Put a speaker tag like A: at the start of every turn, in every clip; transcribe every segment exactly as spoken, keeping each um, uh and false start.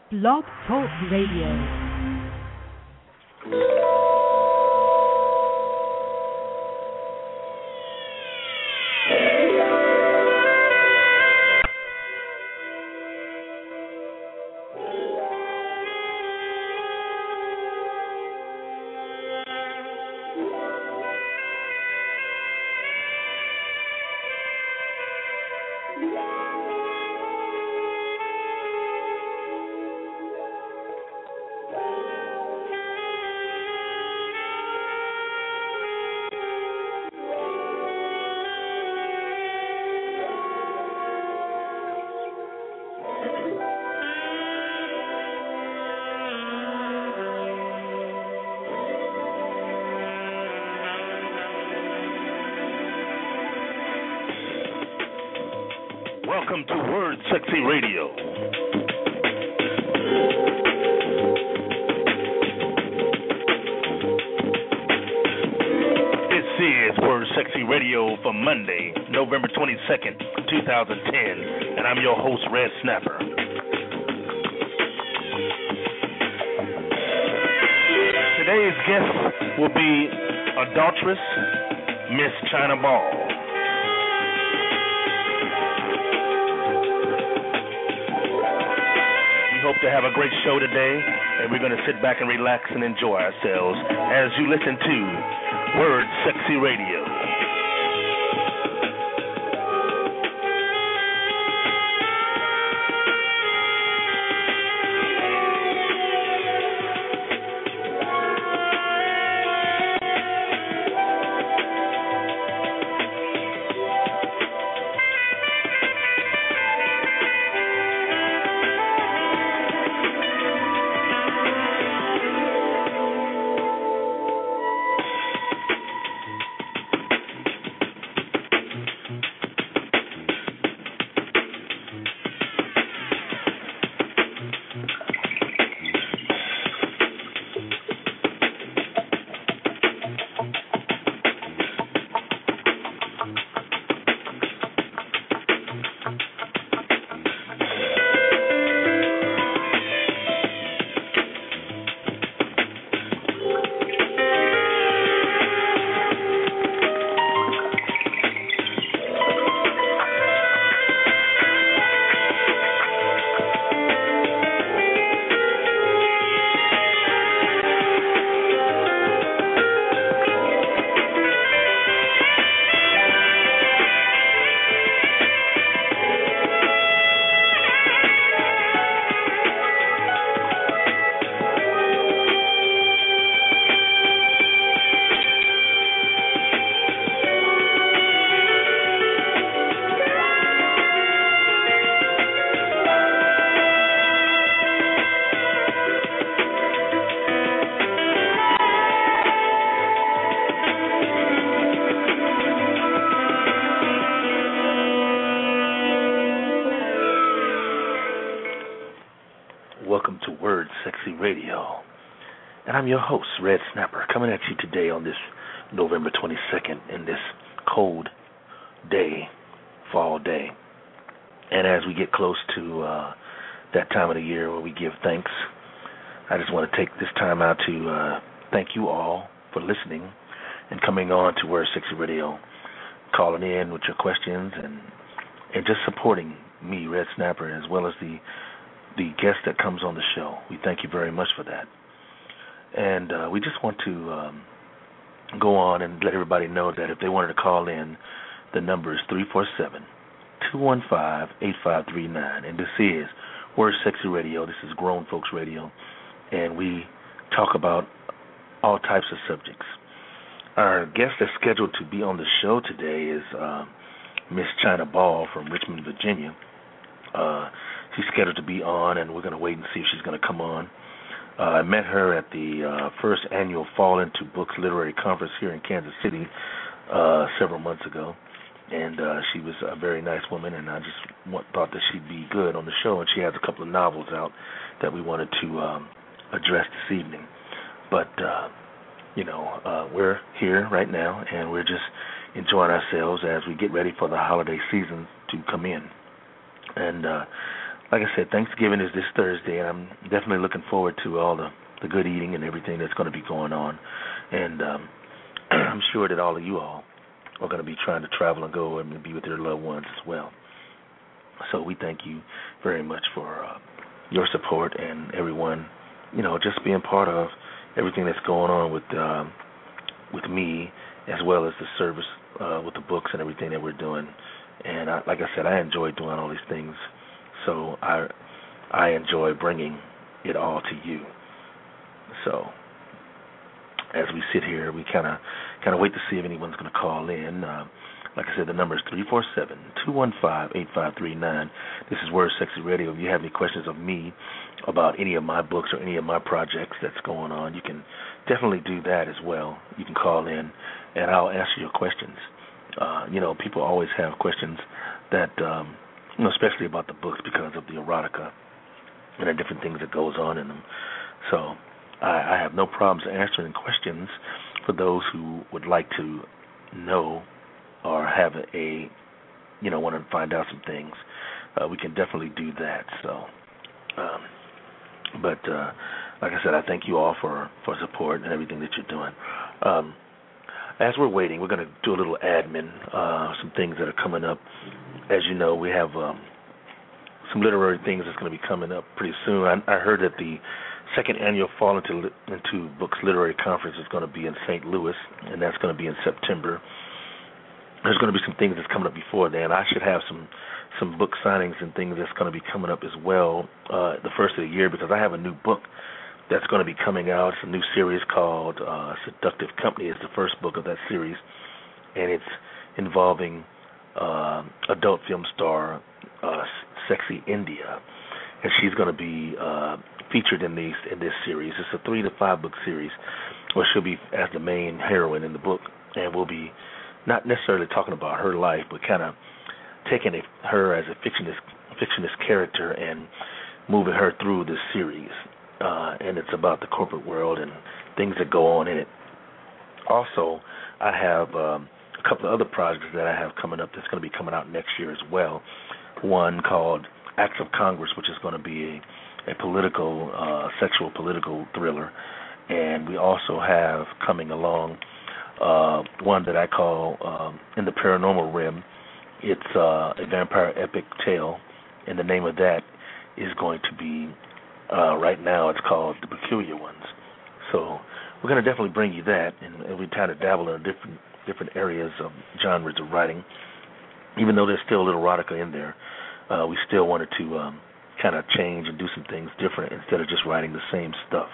A: Blog Talk Radio.
B: Welcome to Word Sexy Radio. This is Word Sexy Radio for Monday, November twenty-second, twenty ten, and I'm your host, Red Snapper. Today's guest will be adulteress Miss China Ball. Hope to have a great show today, and we're going to sit back and relax and enjoy ourselves as you listen to Word Sexy Radio. Radio, and I'm your host, Red Snapper, coming at you today on this November twenty-second in this cold day, fall day. And as we get close to uh, that time of the year where we give thanks, I just want to take this time out to uh, thank you all for listening and coming on to Word Sexy Radio, calling in with your questions and and just supporting me, Red Snapper, as well as the the guest that comes on the show. We thank you very much for that. And uh, we just want to um, go on and let everybody know that if they wanted to call in, the number is three four seven, two one five, eight five three nine. And this is Word Sexy Radio. This is Grown Folks Radio. And we talk about all types of subjects. Our guest that's scheduled to be on the show today is uh, Miss China Ball from Richmond, Virginia. Uh, she's scheduled to be on, and we're going to wait and see if she's going to come on. Uh, I met her at the uh, first annual Fall Into Books Literary Conference here in Kansas City uh, several months ago, and uh, she was a very nice woman, and I just want, thought that she'd be good on the show, and she has a couple of novels out that we wanted to um, address this evening. But, uh, you know, uh, we're here right now, and we're just enjoying ourselves as we get ready for the holiday season to come in. And uh, like I said, Thanksgiving is this Thursday, and I'm definitely looking forward to all the, the good eating and everything that's going to be going on. And um, I'm sure that all of you all are going to be trying to travel and go and be with your loved ones as well. So we thank you very much for uh, your support and everyone, you know, just being part of everything that's going on with um, with me, as well as the service uh, with the books and everything that we're doing. And I, like I said, I enjoy doing all these things. So I I enjoy bringing it all to you. So as we sit here, we kind of kind of wait to see if anyone's going to call in. Uh, like I said, the number is three four seven, two one five, eight five three nine. This is Word Sexy Radio. If you have any questions of me about any of my books or any of my projects that's going on, you can definitely do that as well. You can call in, and I'll answer your questions. Uh, you know, people always have questions that, um, you know, especially about the books because of the erotica and the different things that goes on in them. So I, I have no problems answering questions for those who would like to know or have a, a you know, want to find out some things. Uh, we can definitely do that. So, um, but uh, like I said, I thank you all for, for support and everything that you're doing. Um, as we're waiting, we're going to do a little admin, uh, some things that are coming up. As you know, we have um, some literary things that's going to be coming up pretty soon. I, I heard that the second annual Fall Into, Into Books Literary Conference is going to be in Saint Louis, and that's going to be in September. There's going to be some things that's coming up before then. I should have some some book signings and things that's going to be coming up as well uh, the first of the year, because I have a new book that's going to be coming out. It's a new series called uh, Seductive Company. It's the first book of that series, and it's involving uh, adult film star uh, Sexy India, and she's going to be uh, featured in these in this series. It's a three to five book series where she'll be as the main heroine in the book, and we'll be not necessarily talking about her life, but kind of taking it, her as a fictionist, fictionist character and moving her through this series. Uh, and it's about the corporate world and things that go on in it. Also, I have um, a couple of other projects that I have coming up that's going to be coming out next year as well. One called Acts of Congress, which is going to be a, a political, uh, sexual political thriller. And we also have coming along Uh, one that I call um, In the Paranormal Rim. It's uh, a vampire epic tale, and the name of that is going to be, uh, right now it's called The Peculiar Ones. So we're going to definitely bring you that, and, and we try to dabble in different different areas of genres of writing. Even though there's still a little erotica in there, uh, we still wanted to um, kind of change and do some things different instead of just writing the same stuff.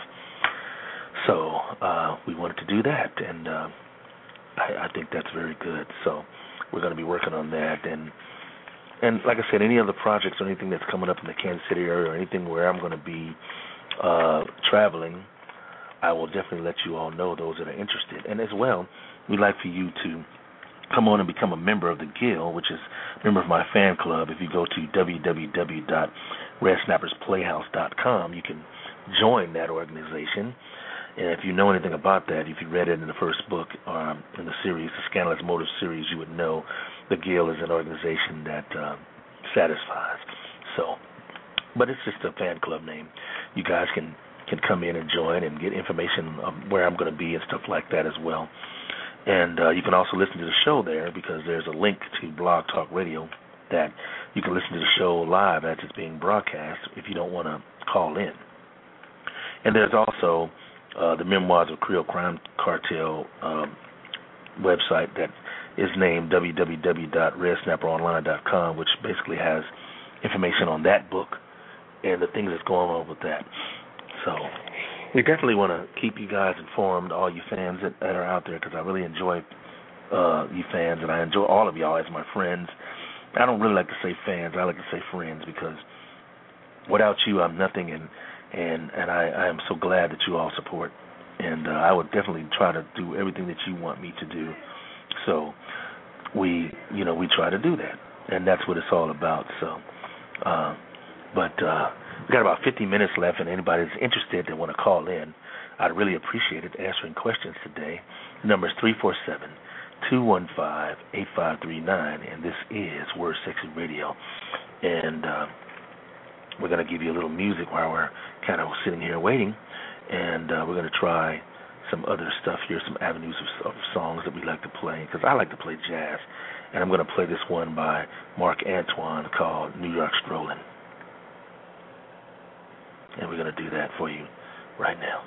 B: So uh, we wanted to do that, and uh, I, I think that's very good. So we're going to be working on that. And, and like I said, any other projects or anything that's coming up in the Kansas City area or anything where I'm going to be uh, traveling, I will definitely let you all know, those that are interested. And as well, we'd like for you to come on and become a member of the Guild, which is a member of my fan club. If you go to w w w dot red snappers playhouse dot com, you can join that organization. And if you know anything about that, if you read it in the first book um, in the series, the Scandalous Motive series, you would know the Guild is an organization that uh, satisfies. So, but it's just a fan club name. You guys can, can come in and join and get information of where I'm going to be and stuff like that as well. And uh, you can also listen to the show there, because there's a link to Blog Talk Radio that you can listen to the show live as it's being broadcast if you don't want to call in. And there's also uh, the Memoirs of Creole Crime Cartel um, website that is named w w w dot red snapper online dot com, which basically has information on that book and the things that's going on with that. So we definitely want to keep you guys informed, all you fans that, that are out there, because I really enjoy uh, you fans, and I enjoy all of y'all as my friends. I don't really like to say fans. I like to say friends, because without you, I'm nothing, and and, and I, I am so glad that you all support. And uh, I would definitely try to do everything that you want me to do. So we, you know, we try to do that, and that's what it's all about. So, uh, but uh, we got about fifty minutes left, and anybody that's interested that want to call in, I'd really appreciate it answering questions today. The number is three four seven, two one five, eight five three nine, and this is Word Sexy Radio. And uh, we're going to give you a little music while we're kind of sitting here waiting, and uh, we're going to try some other stuff here, some avenues of, of songs that we like to play, because I like to play jazz, and I'm going to play this one by Mark Antoine called New York Strolling, and we're going to do that for you right now.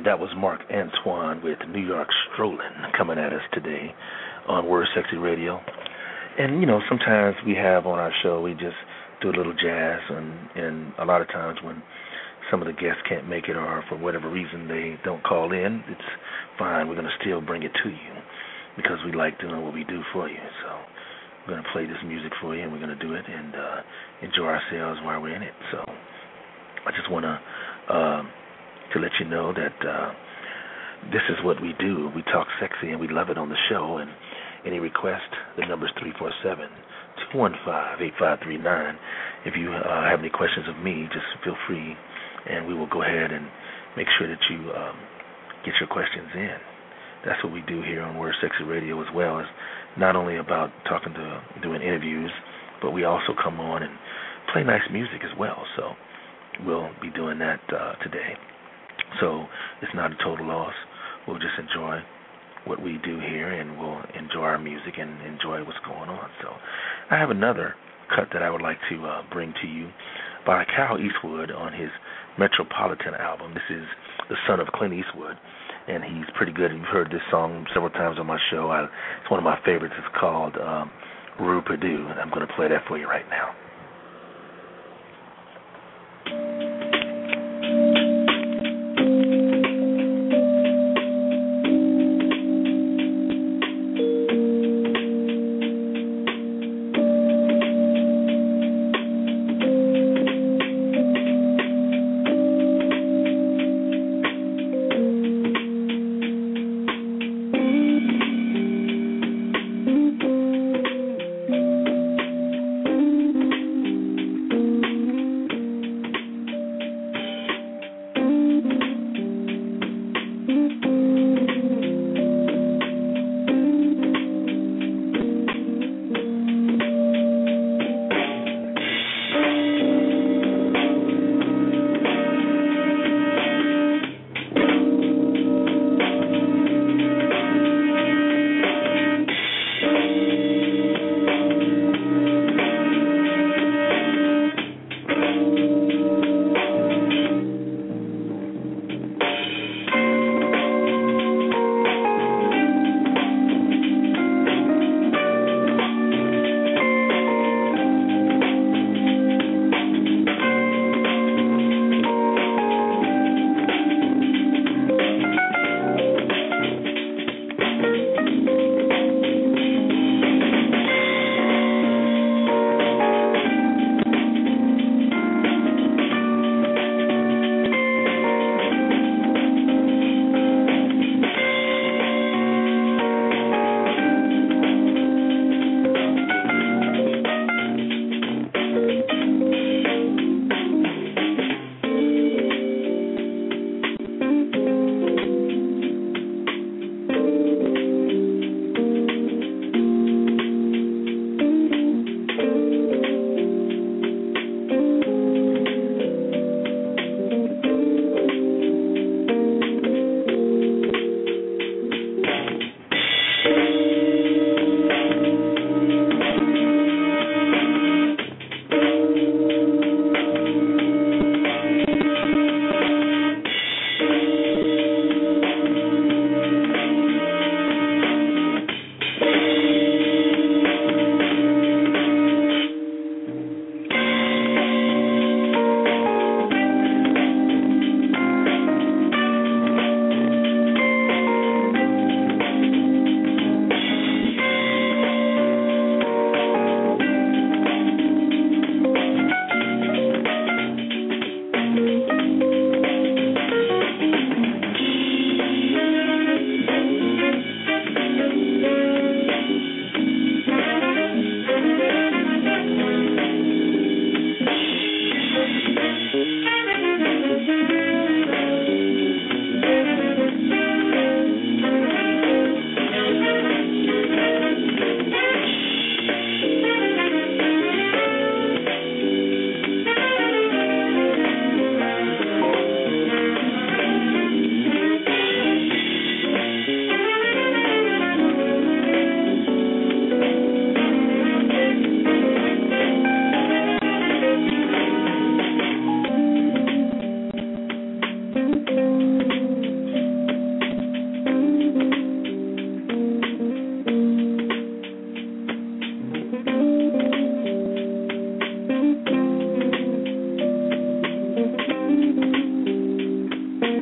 B: That was Mark Antoine with New York Strollin' coming at us today on Word Sexy Radio. And, you know, sometimes we have on our show, we just do a little jazz, and, and a lot of times when some of the guests can't make it or for whatever reason they don't call in, it's fine. We're going to still bring it to you because we like doing what we do for you. So we're going to play this music for you, and we're going to do it and uh, enjoy ourselves while we're in it. So I just want to uh, to let you know that uh, this is what we do. We talk sexy, and we love it on the show. And any request, the number is three four seven, two one five, eight five three nine. If you uh, have any questions of me, just feel free, and we will go ahead and make sure that you um, get your questions in. That's what we do here on Word Sexy Radio as well. It's not only about talking to, doing interviews, but we also come on and play nice music as well. So we'll be doing that uh, today. So it's not a total loss. We'll just enjoy what we do here, and we'll enjoy our music and enjoy what's going on. So I have another cut that I would like to uh, bring to you by Carl Eastwood on his Metropolitan album. This is the son of Clint Eastwood, and he's pretty good. You've heard this song several times on my show. I, it's one of my favorites. It's called um, Rue Perdue, and I'm going to play that for you right now.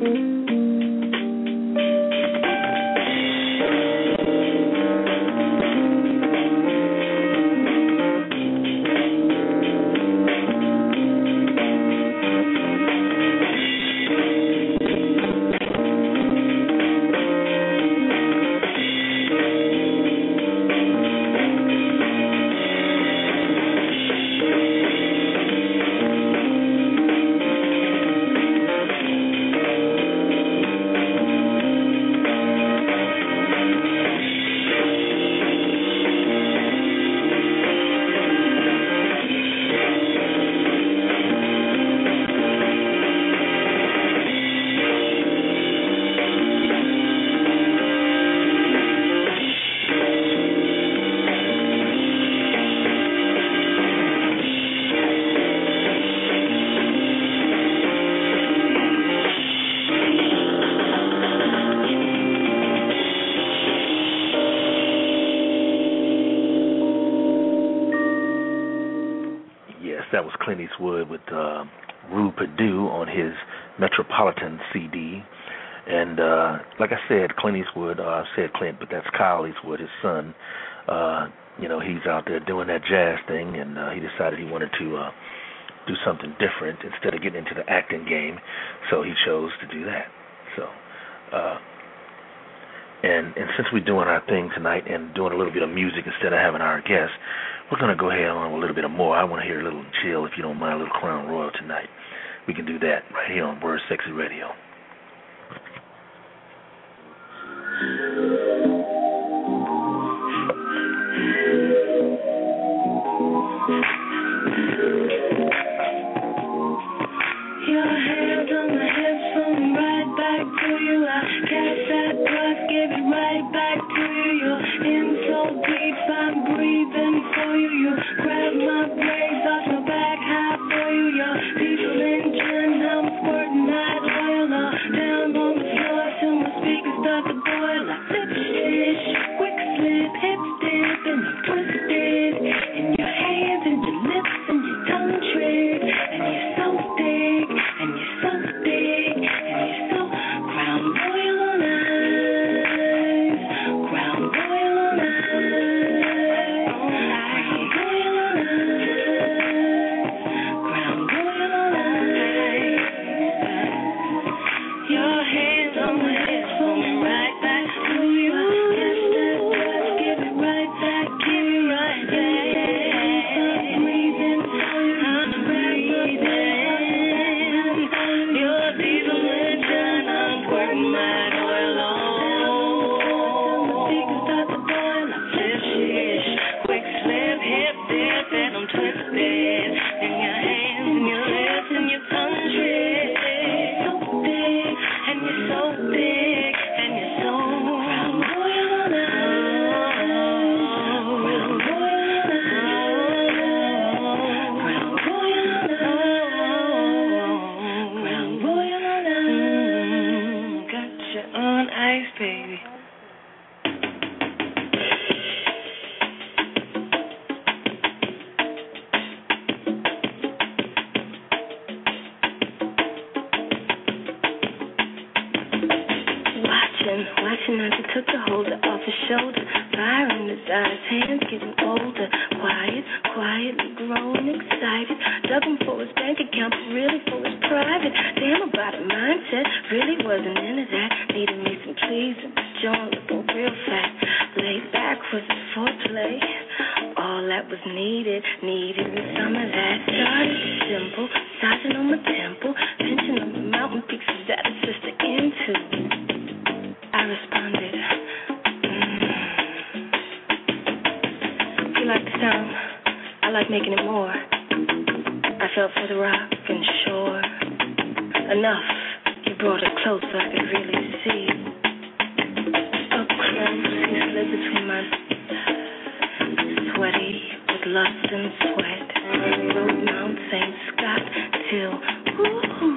B: That was Clint Eastwood with uh, Rue Perdue on his Metropolitan C D. And uh, like I said, Clint Eastwood, uh, I said Clint, but that's Kyle Eastwood, his son. Uh, you know, he's out there doing that jazz thing, and uh, he decided he wanted to uh, do something different instead of getting into the acting game, so he chose to do that. So, uh, and, and since we're doing our thing tonight and doing a little bit of music instead of having our guests, we're going to go ahead on with a little bit of more. I want to hear a little Jill, if you don't mind, a little Crown Royal tonight. We can do that right here on Word Sexy Radio.
C: Your hands on my hips, pulling right back to you. I catch that buzz, give it right back to you. You're in so deep, I'm breathing for you. You grab my braids off my back, high for you. You're diesel engine, I'm squirting that oil all down on the floor till my speakers start to boil. I flip dish, quick slip, hip dip, and you twist it. In your hands and your lips and your tongue trick, and you're so thick, and you're so thick, and you're so Crown Royal on ice, Crown Royal on ice, Crown Royal on ice, Crown Royal on ice. Your hands on my hips, pull me right back to you. Yes, that does, give it right back, give it right back. I'm breathing for you, I'm breathing. Your diesel engine, I'm squirting my oil on. The speakers start to boil, I flip shish, quick slip, hip dip, and I'm twisted. In your hands, and your lips, and your tongue trick. So thick, and you're so thick, and you're so Crown Royal on ice, Crown Royal on ice, Crown Royal on ice, Crown Royal on ice. Got you on ice, baby. Watching, watching as he took the holder off his shoulder. Fire in his eyes, hands getting older. Quiet, quietly growing excited. Dug him for his bank account, but really for his private. Damn about a mindset, really wasn't into that. Needed me some pleas and this joint looking real fat. Laid back was his foreplay. All that was needed, needed was some of that. Started simple, massaging on my temple, pinching on the mountain peaks that his sister into. I responded, mm. You like the sound? I like making it more. I felt for the rock and shore. Enough, you brought it close so I could really see. Up close, he slid between my sweaty with lust and sweat. Rode Mount Saint Scott till, woo.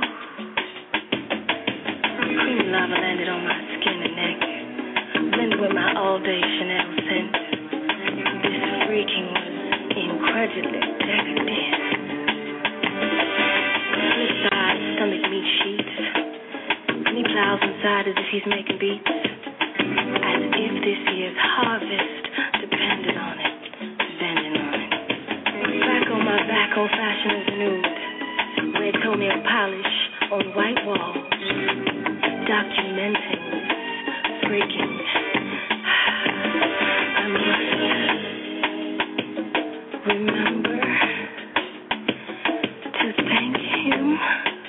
C: Cream lava landed on my skin and neck, blended with my all-day Chanel scent. This freaking was incredibly decadent. Split side stomach meat sheets, and he inside as if he's making beats, as if this year's harvest depended on it, depending on it. Back on my back, old fashioned as nude, red toenail polish on white walls, documenting this breaking. I must remember to thank him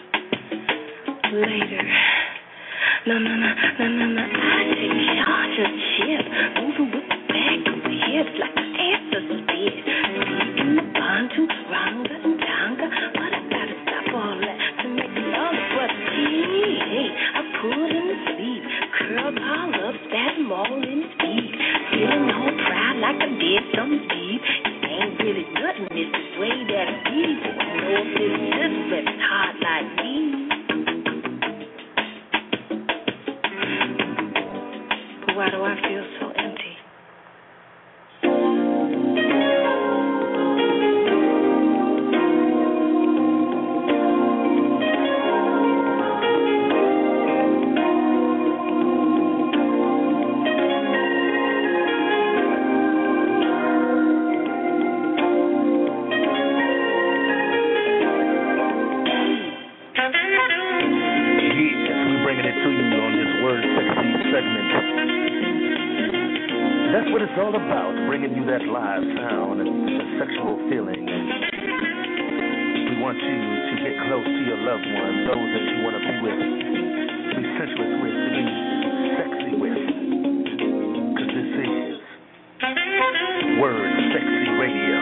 C: later. No, no, no, no, no, no. I take charge of ship, moving with the back of the hips like the ancestors did. Speaking the bantu, ranga, and tanga, but I gotta stop all that to make it all but hey, I pulled in the sleeve, curled all up, spat him all in his feet, feeling all proud like I did some deep. It ain't really nothing, it's the way that I be. No, it's this that's hard like me. Why do I feel so empty?
B: That's what it's all about, bringing you that live sound and the sexual feeling. And we want you to get close to your loved one, those that you want to be with, to be sensuous with, to be sexy with. Because this is Word Sexy Radio.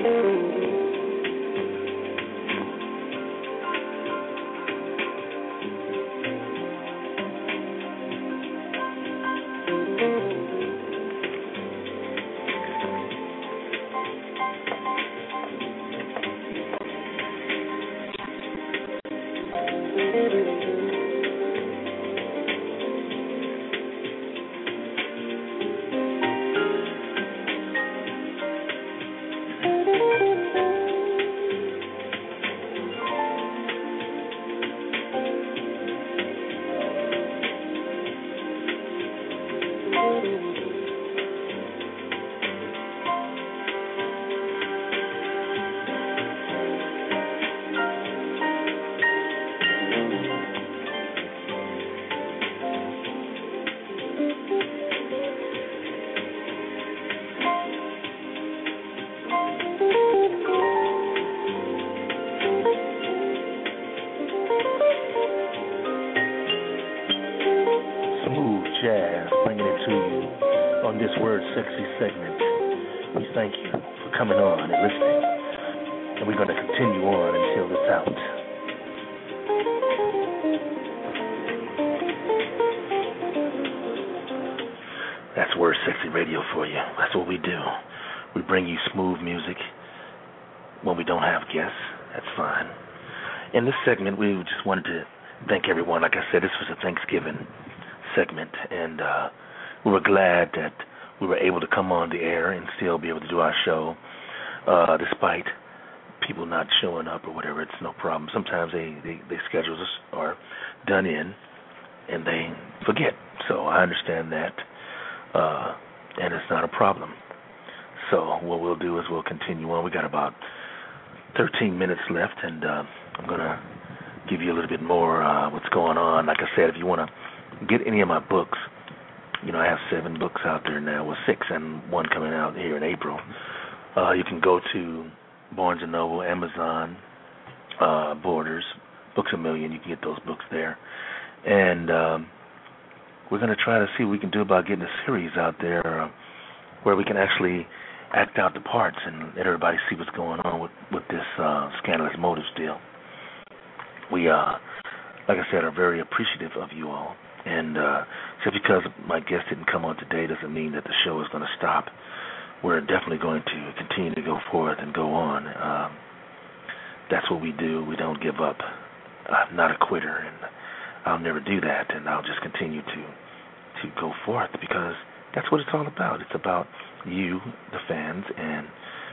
B: Jazz, bringing it to you on this Word Sexy segment. We thank you for coming on and listening, and we're going to continue on until it's out. That's Word Sexy Radio for you. That's what we do. We bring you smooth music when we don't have guests. That's fine. In this segment, we just wanted to thank everyone. Like I said, this was a Thanksgiving segment, and uh, we were glad that we were able to come on the air and still be able to do our show, uh, despite people not showing up or whatever. It's no problem. Sometimes they, they, they schedules are done in, and they forget. So I understand that, uh, and it's not a problem. So what we'll do is we'll continue on. We got about thirteen minutes left, and uh, I'm going to give you a little bit more uh, what's going on. Like I said, if you want to get any of my books, you know, I have seven books out there now, with six and one coming out here in April. Uh, you can go to Barnes and Noble, Amazon, uh, Borders, Books A Million. You can get those books there. And um, we're going to try to see what we can do about getting a series out there uh, where we can actually act out the parts and let everybody see what's going on with, with this uh, Scandalous Motives deal. We, uh, like I said, are very appreciative of you all. And uh, just because my guest didn't come on today doesn't mean that the show is going to stop. We're definitely going to continue to go forth and go on. Um, that's what we do. We don't give up. I'm not a quitter, and I'll never do that. And I'll just continue to to go forth, because that's what it's all about. It's about you, the fans, and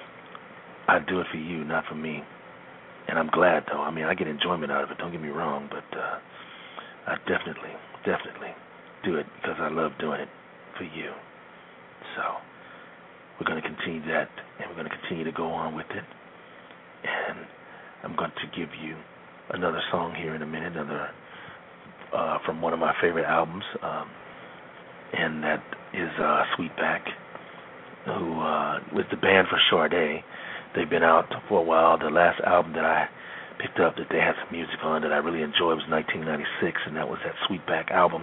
B: I do it for you, not for me. And I'm glad, though. I mean, I get enjoyment out of it. Don't get me wrong, but uh, I definitely, definitely do it because I love doing it for you. So we're going to continue that, and we're going to continue to go on with it. And I'm going to give you another song here in a minute, another uh, from one of my favorite albums, um, and that is uh, Sweetback, who uh, was the band for Sade. They've been out for a while. The last album that I picked up that they had some music on that I really enjoyed was nineteen ninety-six, and that was that Sweetback album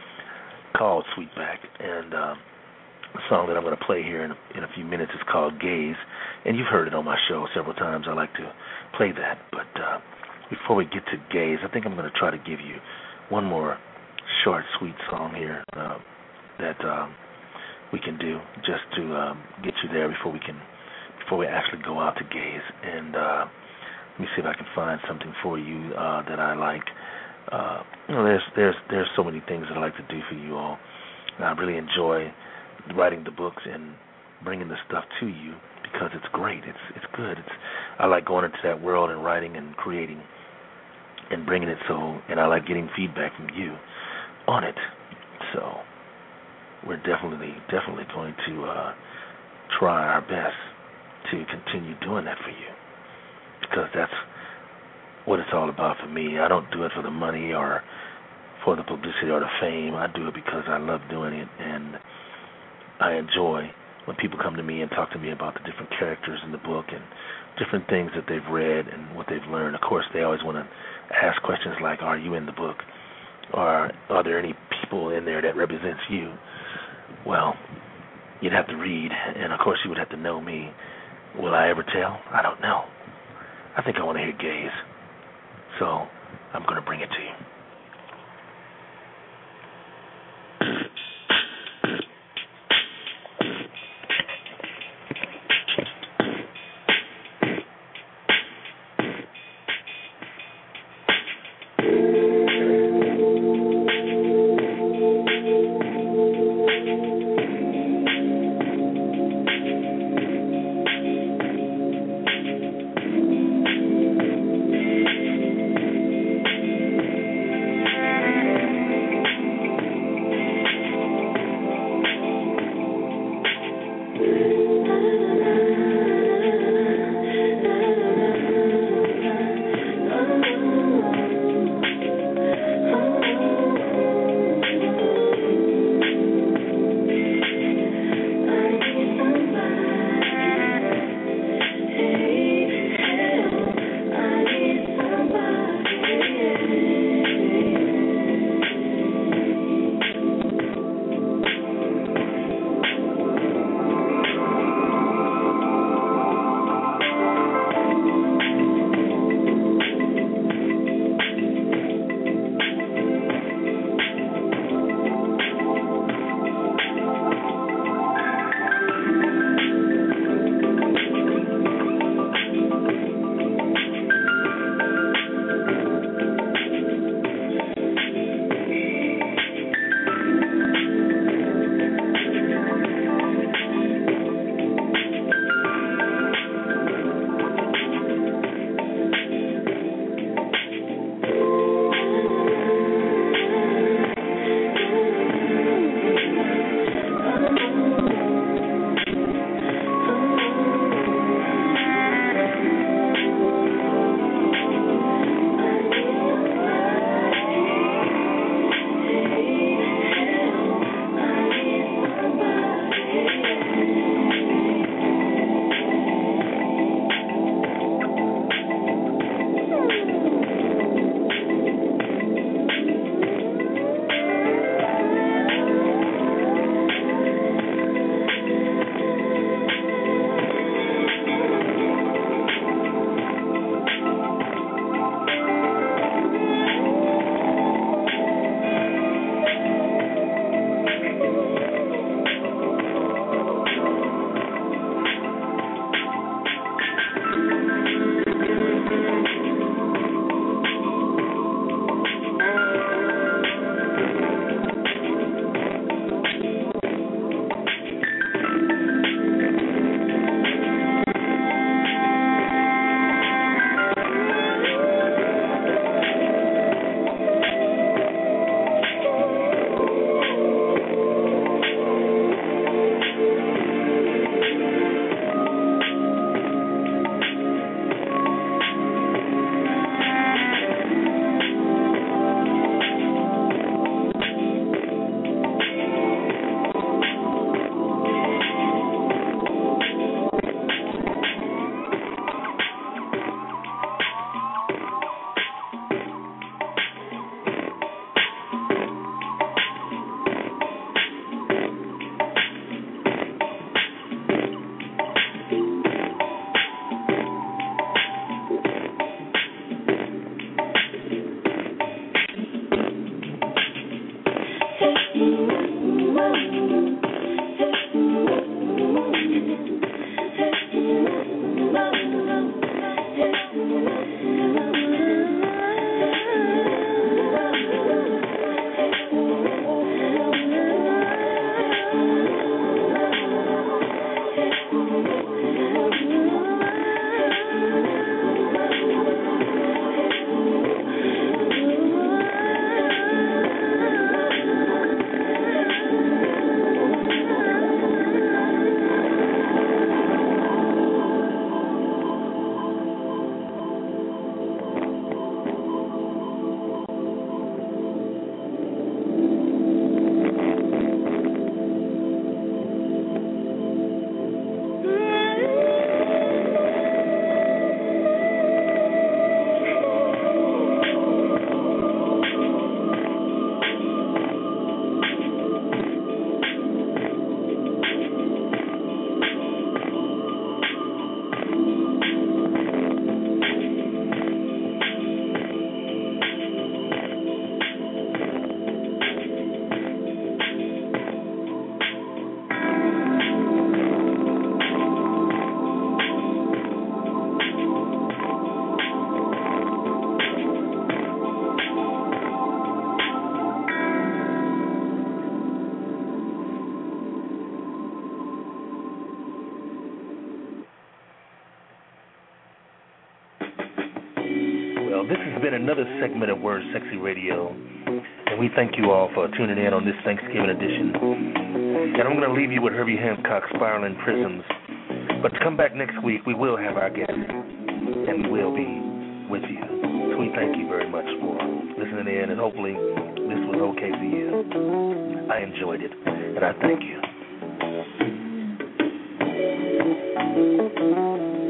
B: called Sweetback. And um, the song that I'm going to play here in a, in a few minutes is called Gaze, and you've heard it on my show several times. I like to play that. But uh, before we get to Gaze, I think I'm going to try to give you one more short, sweet song here uh, that um, we can do just to um, get you there before we can before we actually go out to Gaze. And uh, let me see if I can find something for you uh, that I like. Uh, you know, there's there's there's so many things that I like to do for you all. And I really enjoy writing the books and bringing the stuff to you because it's great. It's it's good. It's I like going into that world and writing and creating and bringing it so, and I like getting feedback from you on it. So we're definitely definitely going to uh, try our best to continue doing that for you, because that's what it's all about for me. I don't do it for the money or for the publicity or the fame. I do it because I love doing it, and I enjoy when people come to me and talk to me about the different characters in the book and different things that they've read and what they've learned. Of course, they always want to ask questions like, are you in the book? Or are there any people in there that represents you? Well, you'd have to read, and of course you would have to know me Will I ever tell? I don't know. I think I want to hear gays. So I'm going to bring it to you. Well, this has been another segment of Word Sexy Radio, and we thank you all for tuning in on this Thanksgiving edition. And I'm going to leave you with Herbie Hancock's Spiraling Prisms. But to come back next week, we will have our guest, and we'll be with you. So we thank you very much for listening in, and hopefully this was okay for you. I enjoyed it, and I thank you.